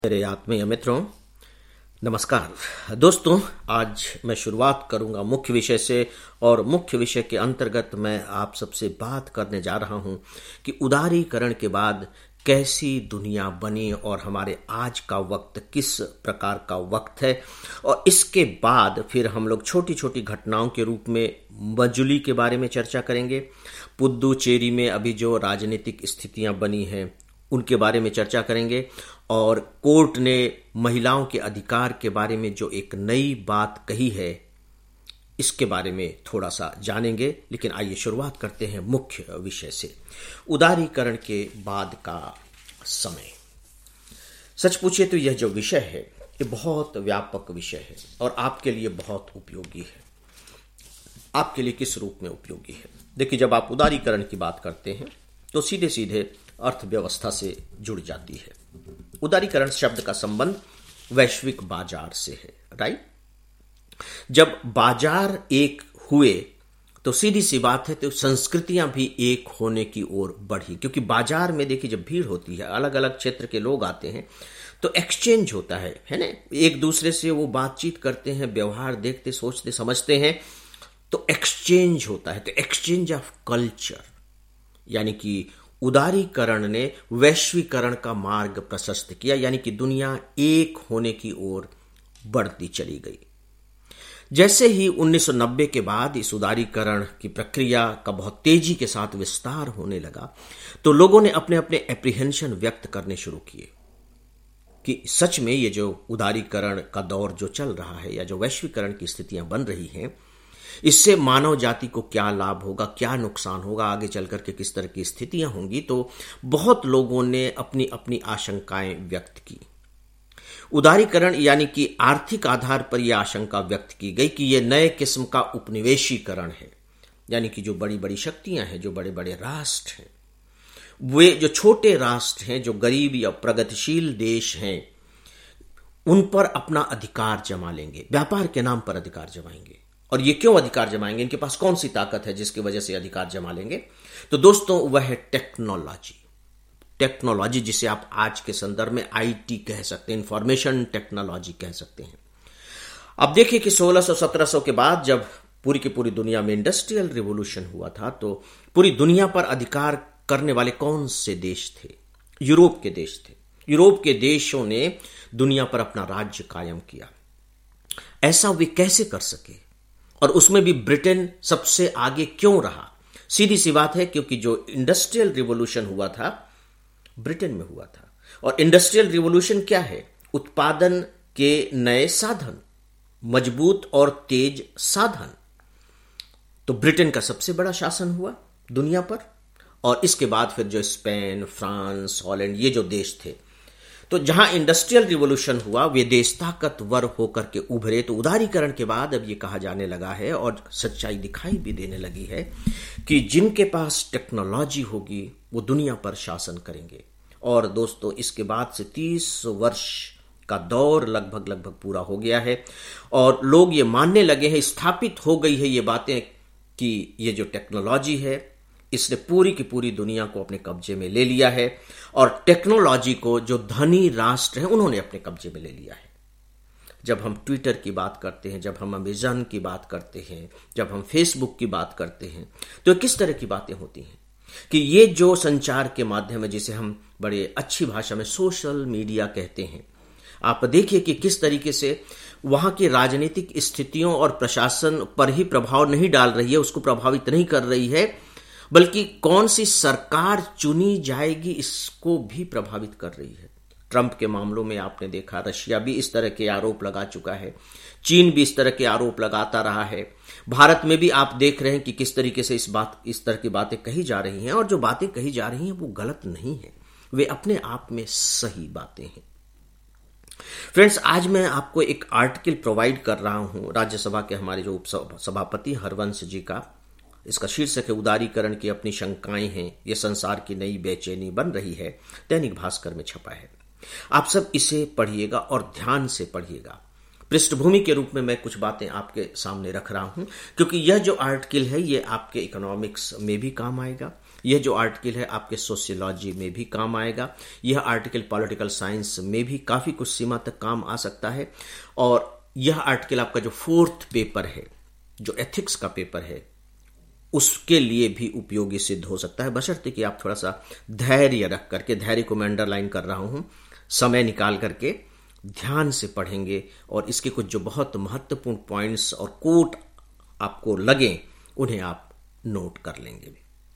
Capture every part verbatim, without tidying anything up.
मेरे आत्मीय मित्रों, नमस्कार दोस्तों। आज मैं शुरुआत करूंगा मुख्य विषय से, और मुख्य विषय के अंतर्गत मैं आप सबसे बात करने जा रहा हूं कि उदारीकरण के बाद कैसी दुनिया बनी और हमारे आज का वक्त किस प्रकार का वक्त है। और इसके बाद फिर हम लोग छोटी छोटी घटनाओं के रूप में मजुली के बारे में चर्चा करेंगे। पुद्दुचेरी में अभी जो राजनीतिक स्थितियां बनी हैं उनके बारे में चर्चा करेंगे, और कोर्ट ने महिलाओं के अधिकार के बारे में जो एक नई बात कही है इसके बारे में थोड़ा सा जानेंगे। लेकिन आइए शुरुआत करते हैं मुख्य विषय से, उदारीकरण के बाद का समय। सच पूछिए तो यह जो विषय है ये बहुत व्यापक विषय है और आपके लिए बहुत उपयोगी है। आपके लिए किस रूप में उपयोगी है? देखिए, जब आप उदारीकरण की बात करते हैं तो सीधे सीधे अर्थव्यवस्था से जुड़ जाती है। उदारीकरण शब्द का संबंध वैश्विक बाजार से है, राइट। जब बाजार एक हुए तो सीधी सी बात है तो संस्कृतियां भी एक होने की ओर बढ़ी, क्योंकि बाजार में देखिए जब भीड़ होती है, अलग अलग क्षेत्र के लोग आते हैं तो एक्सचेंज होता है है ना। एक दूसरे से वो बातचीत करते हैं, व्यवहार देखते, सोचते, समझते हैं, तो एक्सचेंज होता है। तो एक्सचेंज ऑफ कल्चर, यानी कि उदारीकरण ने वैश्वीकरण का मार्ग प्रशस्त किया, यानी कि दुनिया एक होने की ओर बढ़ती चली गई। जैसे ही उन्नीस सौ नब्बे के बाद इस उदारीकरण की प्रक्रिया का बहुत तेजी के साथ विस्तार होने लगा तो लोगों ने अपने अपने एप्रीहेंशन व्यक्त करने शुरू किए कि सच में ये जो उदारीकरण का दौर जो चल रहा है या जो वैश्वीकरण की स्थितियां बन रही हैं, इससे मानव जाति को क्या लाभ होगा, क्या नुकसान होगा, आगे चलकर के किस तरह की स्थितियां होंगी। तो बहुत लोगों ने अपनी अपनी आशंकाएं व्यक्त की। उदारीकरण यानी कि आर्थिक आधार पर यह आशंका व्यक्त की गई कि यह नए किस्म का उपनिवेशीकरण है, यानी कि जो बड़ी बड़ी शक्तियां हैं, जो बड़े बड़े राष्ट्र हैं, वे जो छोटे राष्ट्र हैं, जो गरीब या प्रगतिशील देश हैं, उन पर अपना अधिकार जमा लेंगे, व्यापार के नाम पर अधिकार जमाएंगे। और ये क्यों अधिकार जमाएंगे? इनके पास कौन सी ताकत है जिसकी वजह से अधिकार जमा लेंगे? तो दोस्तों, वह है टेक्नोलॉजी। टेक्नोलॉजी जिसे आप आज के संदर्भ में आईटी कह सकते हैं, इंफॉर्मेशन टेक्नोलॉजी कह सकते हैं। अब देखिए कि सोलह सौ सत्रह सौ के बाद जब पूरी की पूरी दुनिया में इंडस्ट्रियल रिवॉल्यूशन हुआ था तो पूरी दुनिया पर अधिकार करने वाले कौन से देश थे? यूरोप के देश थे। यूरोप के देशों ने दुनिया पर अपना राज्य कायम किया। ऐसा वे कैसे कर सके? और उसमें भी ब्रिटेन सबसे आगे क्यों रहा? सीधी सी बात है, क्योंकि जो इंडस्ट्रियल रिवॉल्यूशन हुआ था ब्रिटेन में हुआ था। और इंडस्ट्रियल रिवॉल्यूशन क्या है? उत्पादन के नए साधन, मजबूत और तेज साधन। तो ब्रिटेन का सबसे बड़ा शासन हुआ दुनिया पर, और इसके बाद फिर जो स्पेन, फ्रांस, हॉलैंड, ये जो देश थे, तो जहां इंडस्ट्रियल रिवॉल्यूशन हुआ वे देश ताकतवर होकर के उभरे। तो उदारीकरण के बाद अब ये कहा जाने लगा है और सच्चाई दिखाई भी देने लगी है कि जिनके पास टेक्नोलॉजी होगी वो दुनिया पर शासन करेंगे। और दोस्तों, इसके बाद से तीस वर्ष का दौर लगभग लगभग पूरा हो गया है और लोग ये मानने लगे हैं, स्थापित हो गई है ये बातें कि ये जो टेक्नोलॉजी है इसने पूरी की पूरी दुनिया को अपने कब्जे में ले लिया है, और टेक्नोलॉजी को जो धनी राष्ट्र हैं उन्होंने अपने कब्जे में ले लिया है। जब हम ट्विटर की बात करते हैं, जब हम अमेजन की बात करते हैं, जब हम फेसबुक की बात करते हैं, तो किस तरह की बातें होती हैं कि ये जो संचार के माध्यम है, जिसे हम बड़े अच्छी भाषा में सोशल मीडिया कहते हैं, आप देखिए कि किस तरीके से वहां की राजनीतिक स्थितियों और प्रशासन पर ही प्रभाव नहीं डाल रही है, उसको प्रभावित नहीं कर रही है, बल्कि कौन सी सरकार चुनी जाएगी इसको भी प्रभावित कर रही है। ट्रंप के मामलों में आपने देखा, रशिया भी इस तरह के आरोप लगा चुका है, चीन भी इस तरह के आरोप लगाता रहा है। भारत में भी आप देख रहे हैं कि किस तरीके से इस बात इस तरह की बातें कही जा रही हैं, और जो बातें कही जा रही हैं वो गलत नहीं है, वे अपने आप में सही बातें हैं। फ्रेंड्स, आज मैं आपको एक आर्टिकल प्रोवाइड कर रहा हूं राज्यसभा के हमारे जो उप सभापति हरवंश जी का। इसका शीर्षक है उदारीकरण की अपनी शंकाएं हैं, यह संसार की नई बेचैनी बन रही है। दैनिक भास्कर में छपा है। आप सब इसे पढ़िएगा और ध्यान से पढ़िएगा। पृष्ठभूमि के रूप में मैं कुछ बातें आपके सामने रख रहा हूं, क्योंकि यह जो आर्टिकल है ये आपके इकोनॉमिक्स में भी काम आएगा, यह जो आर्टिकल है आपके सोशियोलॉजी में भी काम आएगा, यह आर्टिकल पॉलिटिकल साइंस में भी काफ़ी कुछ सीमा तक काम आ सकता है, और यह आर्टिकल आपका जो फोर्थ पेपर है, जो एथिक्स का पेपर है, उसके लिए भी उपयोगी सिद्ध हो सकता है, बशर्ते कि आप थोड़ा सा धैर्य रख करके, धैर्य को मैं अंडरलाइन कर रहा हूं, समय निकाल करके ध्यान से पढ़ेंगे और इसके कुछ जो बहुत महत्वपूर्ण पॉइंट्स और कोट आपको लगे उन्हें आप नोट कर लेंगे।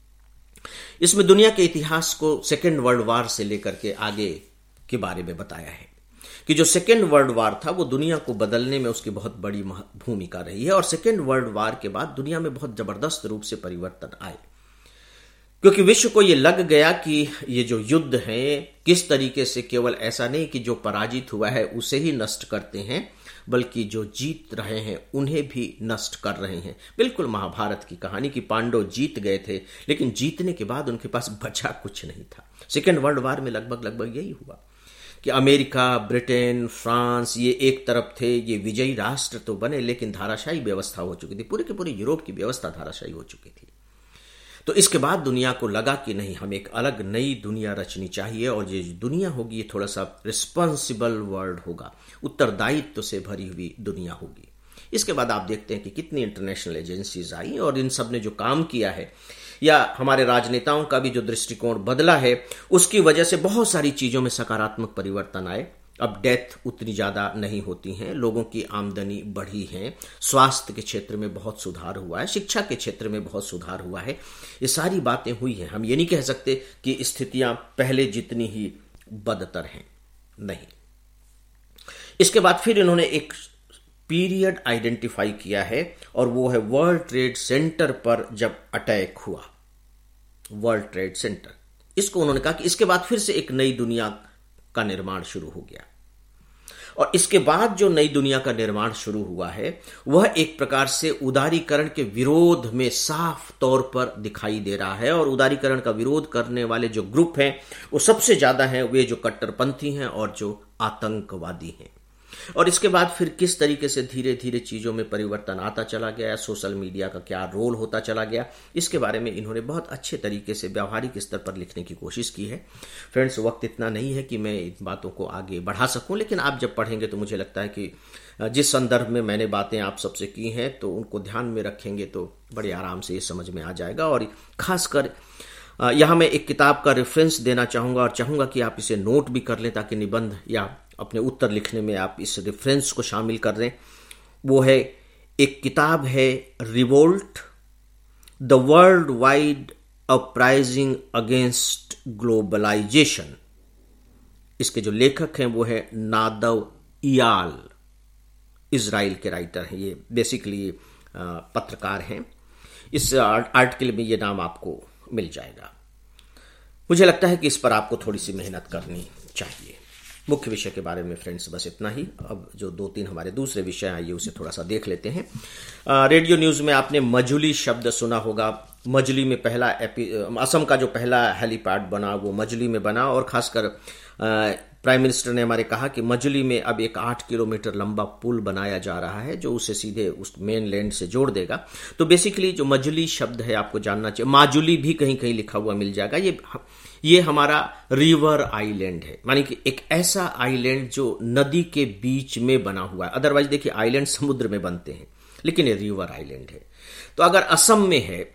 इसमें दुनिया के इतिहास को सेकेंड वर्ल्ड वार से लेकर के आगे के बारे में बताया है कि जो सेकेंड वर्ल्ड वार था वो दुनिया को बदलने में उसकी बहुत बड़ी भूमिका रही है, और सेकेंड वर्ल्ड वार के बाद दुनिया में बहुत जबरदस्त रूप से परिवर्तन आए, क्योंकि विश्व को ये लग गया कि ये जो युद्ध है किस तरीके से केवल ऐसा नहीं कि जो पराजित हुआ है उसे ही नष्ट करते हैं, बल्कि जो जीत रहे हैं उन्हें भी नष्ट कर रहे हैं। बिल्कुल महाभारत की कहानी कि पांडव जीत गए थे, लेकिन जीतने के बाद उनके पास बचा कुछ नहीं था। सेकेंड वर्ल्ड वार में लगभग लगभग यही हुआ कि अमेरिका, ब्रिटेन, फ्रांस ये एक तरफ थे, ये विजयी राष्ट्र तो बने, लेकिन धाराशायी व्यवस्था हो चुकी थी, पूरे के पूरे यूरोप की व्यवस्था धाराशायी हो चुकी थी। तो इसके बाद दुनिया को लगा कि नहीं, हमें एक अलग नई दुनिया रचनी चाहिए, और ये दुनिया होगी ये थोड़ा सा रिस्पॉन्सिबल वर्ल्ड होगा, उत्तरदायित्व से भरी हुई दुनिया होगी। इसके बाद आप देखते हैं कि कितनी इंटरनेशनल एजेंसीज आई और इन सब ने जो काम किया है, या हमारे राजनेताओं का भी जो दृष्टिकोण बदला है, उसकी वजह से बहुत सारी चीजों में सकारात्मक परिवर्तन आए। अब डेथ उतनी ज्यादा नहीं होती हैं, लोगों की आमदनी बढ़ी है, स्वास्थ्य के क्षेत्र में बहुत सुधार हुआ है, शिक्षा के क्षेत्र में बहुत सुधार हुआ है, ये सारी बातें हुई हैं। हम ये नहीं कह सकते कि स्थितियां पहले जितनी ही बदतर हैं, नहीं। इसके बाद फिर इन्होंने एक पीरियड आइडेंटिफाई किया है, और वो है वर्ल्ड ट्रेड सेंटर पर जब अटैक हुआ, वर्ल्ड ट्रेड सेंटर, इसको उन्होंने कहा कि इसके बाद फिर से एक नई दुनिया का निर्माण शुरू हो गया। और इसके बाद जो नई दुनिया का निर्माण शुरू हुआ है वह एक प्रकार से उदारीकरण के विरोध में साफ तौर पर दिखाई दे रहा है, और उदारीकरण का विरोध करने वाले जो ग्रुप हैं वो सबसे ज्यादा हैं वे जो कट्टरपंथी हैं और जो आतंकवादी हैं। और इसके बाद फिर किस तरीके से धीरे धीरे चीजों में परिवर्तन आता चला गया, सोशल मीडिया का क्या रोल होता चला गया, इसके बारे में इन्होंने बहुत अच्छे तरीके से व्यावहारिक स्तर पर लिखने की कोशिश की है। फ्रेंड्स, वक्त इतना नहीं है कि मैं इन बातों को आगे बढ़ा सकूं, लेकिन आप जब पढ़ेंगे तो मुझे लगता है कि जिस संदर्भ में मैंने बातें आप सबसे की हैं तो उनको ध्यान में रखेंगे तो बड़े आराम से ये समझ में आ जाएगा। और खासकर यहां मैं एक किताब का रेफरेंस देना चाहूंगा, और चाहूंगा कि आप इसे नोट भी कर लें ताकि निबंध या अपने उत्तर लिखने में आप इस रेफरेंस को शामिल कर दें। वो है, एक किताब है revolt, the world wide uprising against globalisation. इसके जो लेखक हैं वो है नादव इयाल, इजराइल के राइटर हैं, ये बेसिकली पत्रकार हैं। इस आर्टिकल में ये नाम आपको मिल जाएगा। मुझे लगता है कि इस पर आपको थोड़ी सी मेहनत करनी चाहिए। मुख्य विषय के बारे में फ्रेंड्स बस इतना ही। अब जो दो तीन हमारे दूसरे विषय आइए उसे थोड़ा सा देख लेते हैं। आ, रेडियो न्यूज में आपने मजुली शब्द सुना होगा। मजुली में पहला असम का जो पहला हेलीपैड बना वो मजुली में बना, और खासकर प्राइम मिनिस्टर ने हमारे कहा कि मजुली में अब एक आठ किलोमीटर लंबा पुल बनाया जा रहा है जो उसे सीधे उस मेन लैंड से जोड़ देगा। तो बेसिकली जो मजुली शब्द है आपको जानना चाहिए, माजुली भी कहीं कहीं लिखा हुआ मिल जाएगा। ये ये हमारा रिवर आइलैंड है, मानी कि एक ऐसा आइलैंड जो नदी के बीच में बना हुआ है। अदरवाइज देखिए आइलैंड समुद्र में बनते हैं, लेकिन ये रिवर आइलैंड है। तो अगर असम में है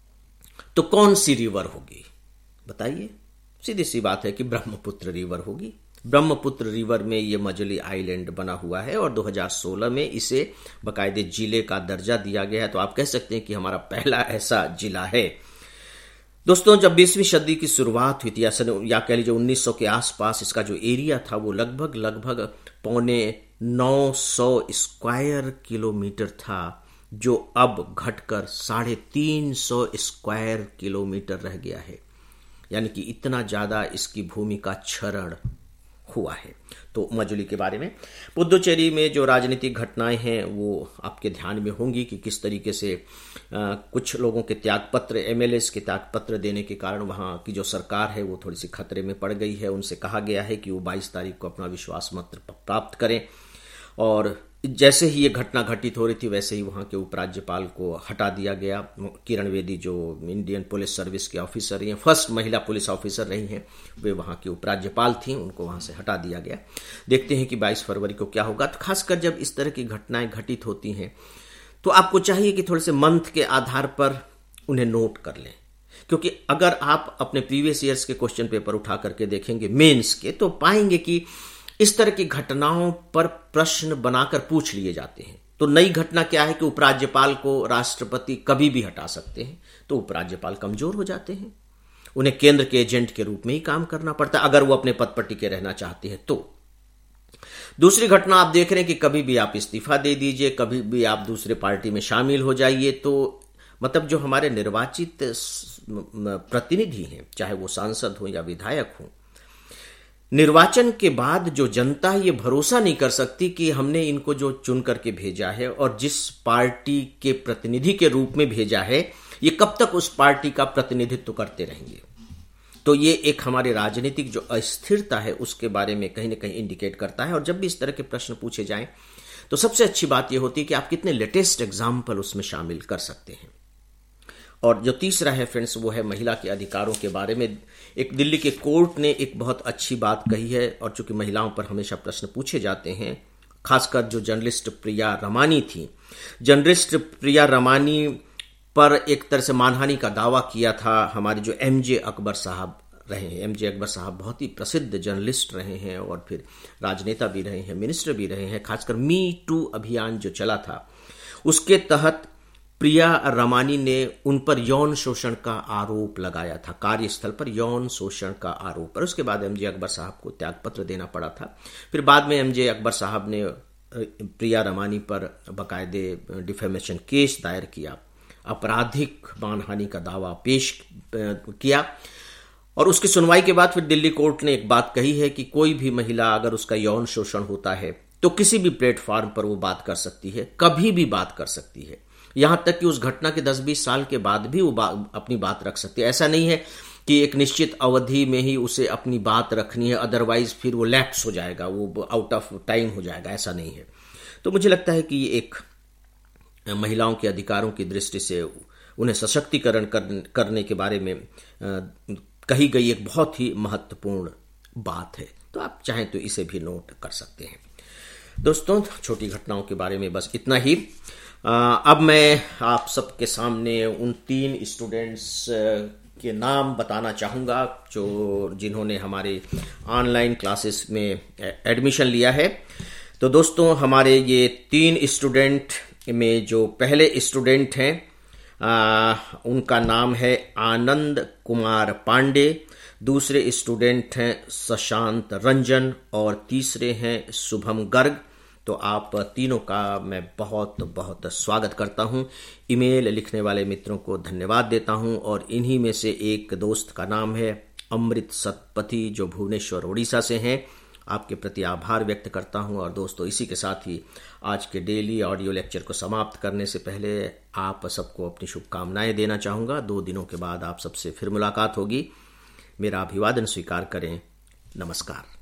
तो कौन सी रिवर होगी बताइए? सीधी सी बात है कि ब्रह्मपुत्र रिवर होगी। ब्रह्मपुत्र रिवर में ये मजुली आइलैंड बना हुआ है, और दो हज़ार सोलह में इसे बाकायदे जिले का दर्जा दिया गया है। तो आप कह सकते हैं कि हमारा पहला ऐसा जिला है। दोस्तों, जब बीसवीं सदी की शुरुआत हुई थी, या कह लीजिए उन्नीस सौ के आसपास, इसका जो एरिया था वो लगभग लगभग पौने नौ सौ स्क्वायर किलोमीटर था, जो अब घटकर साढ़े तीन सौ स्क्वायर किलोमीटर रह गया है। यानी कि इतना ज्यादा इसकी भूमि का क्षरण हुआ है। तो मजुली के बारे में, पुदुचेरी में जो राजनीतिक घटनाएं हैं वो आपके ध्यान में होंगी कि किस तरीके से आ, कुछ लोगों के त्यागपत्र, एमएलएस के त्यागपत्र देने के कारण वहां की जो सरकार है वो थोड़ी सी खतरे में पड़ गई है। उनसे कहा गया है कि वो बाईस तारीख को अपना विश्वास मत प्राप्त करें, और जैसे ही ये घटना घटित हो रही थी वैसे ही वहाँ के उपराज्यपाल को हटा दिया गया। किरण बेदी जो इंडियन पुलिस सर्विस के ऑफिसर रही हैं, फर्स्ट महिला पुलिस ऑफिसर रही हैं, वे वहाँ की उपराज्यपाल थीं, उनको वहाँ से हटा दिया गया। देखते हैं कि बाईस फरवरी को क्या होगा। तो खासकर जब इस तरह की घटनाएं घटित होती हैं तो आपको चाहिए कि थोड़े से मंथ के आधार पर उन्हें नोट कर लें, क्योंकि अगर आप अपने प्रीवियस ईयर्स के क्वेश्चन पेपर उठा करके देखेंगे मेंस के, तो पाएंगे कि इस तरह की घटनाओं पर प्रश्न बनाकर पूछ लिए जाते हैं। तो नई घटना क्या है कि उपराज्यपाल को राष्ट्रपति कभी भी हटा सकते हैं, तो उपराज्यपाल कमजोर हो जाते हैं, उन्हें केंद्र के एजेंट के रूप में ही काम करना पड़ता है अगर वो अपने पद पर टिके रहना चाहते हैं। तो दूसरी घटना आप देख रहे हैं कि कभी भी आप इस्तीफा दे दीजिए, कभी भी आप दूसरे पार्टी में शामिल हो जाइए। तो मतलब जो हमारे निर्वाचित प्रतिनिधि हैं, चाहे वो सांसद हो या विधायक हो, निर्वाचन के बाद जो जनता ये भरोसा नहीं कर सकती कि हमने इनको जो चुन करके भेजा है और जिस पार्टी के प्रतिनिधि के रूप में भेजा है, ये कब तक उस पार्टी का प्रतिनिधित्व करते रहेंगे। तो ये एक हमारे राजनीतिक जो अस्थिरता है उसके बारे में कहीं ना कहीं इंडिकेट करता है। और जब भी इस तरह के प्रश्न पूछे जाएं तो सबसे अच्छी बात यह होती है कि आप कितने लेटेस्ट एग्जाम्पल उसमें शामिल कर सकते हैं। और जो तीसरा है फ्रेंड्स, वो है महिला के अधिकारों के बारे में। एक दिल्ली के कोर्ट ने एक बहुत अच्छी बात कही है, और चूंकि महिलाओं पर हमेशा प्रश्न पूछे जाते हैं, खासकर जो जर्नलिस्ट प्रिया रमानी थी, जर्नलिस्ट प्रिया रमानी पर एक तरह से मानहानि का दावा किया था हमारे जो एम जे अकबर साहब रहे हैं। एम जे अकबर साहब बहुत ही प्रसिद्ध जर्नलिस्ट रहे हैं और फिर राजनेता भी रहे हैं, मिनिस्टर भी रहे हैं। खासकर मी टू अभियान जो चला था उसके तहत प्रिया रमानी ने उन पर यौन शोषण का आरोप लगाया था, कार्यस्थल पर यौन शोषण का आरोप। और उसके बाद एमजे अकबर साहब को त्यागपत्र देना पड़ा था। फिर बाद में एमजे अकबर साहब ने प्रिया रमानी पर बाकायदे डिफेमेशन केस दायर किया, आपराधिक मानहानि का दावा पेश किया। और उसकी सुनवाई के बाद फिर दिल्ली कोर्ट ने एक बात कही है कि कोई भी महिला अगर उसका यौन शोषण होता है तो किसी भी प्लेटफॉर्म पर वो बात कर सकती है, कभी भी बात कर सकती है, यहां तक कि उस घटना के दस बीस साल के बाद भी वो बा, अपनी बात रख सकती है। ऐसा नहीं है कि एक निश्चित अवधि में ही उसे अपनी बात रखनी है, अदरवाइज फिर वो लैप्स हो जाएगा, वो आउट ऑफ टाइम हो जाएगा, ऐसा नहीं है। तो मुझे लगता है कि ये एक महिलाओं के अधिकारों की दृष्टि से उन्हें सशक्तिकरण करने के बारे में कही गई एक बहुत ही महत्वपूर्ण बात है। तो आप चाहें तो इसे भी नोट कर सकते हैं। दोस्तों, छोटी घटनाओं के बारे में बस इतना ही। अब मैं आप सबके सामने उन तीन स्टूडेंट्स के नाम बताना चाहूँगा जो जिन्होंने हमारे ऑनलाइन क्लासेस में एडमिशन लिया है। तो दोस्तों, हमारे ये तीन स्टूडेंट में जो पहले स्टूडेंट हैं आ, उनका नाम है आनंद कुमार पांडे, दूसरे स्टूडेंट हैं शशांत रंजन और तीसरे हैं शुभम गर्ग। तो आप तीनों का मैं बहुत बहुत स्वागत करता हूं। ईमेल लिखने वाले मित्रों को धन्यवाद देता हूं। और इन्हीं में से एक दोस्त का नाम है अमृत सतपथी जो भुवनेश्वर उड़ीसा से हैं। आपके प्रति आभार व्यक्त करता हूं। और दोस्तों, इसी के साथ ही आज के डेली ऑडियो लेक्चर को समाप्त करने से पहले आप सबको अपनी शुभकामनाएं देना चाहूँगा। दो दिनों के बाद आप सबसे फिर मुलाकात होगी। मेरा अभिवादन स्वीकार करें। नमस्कार।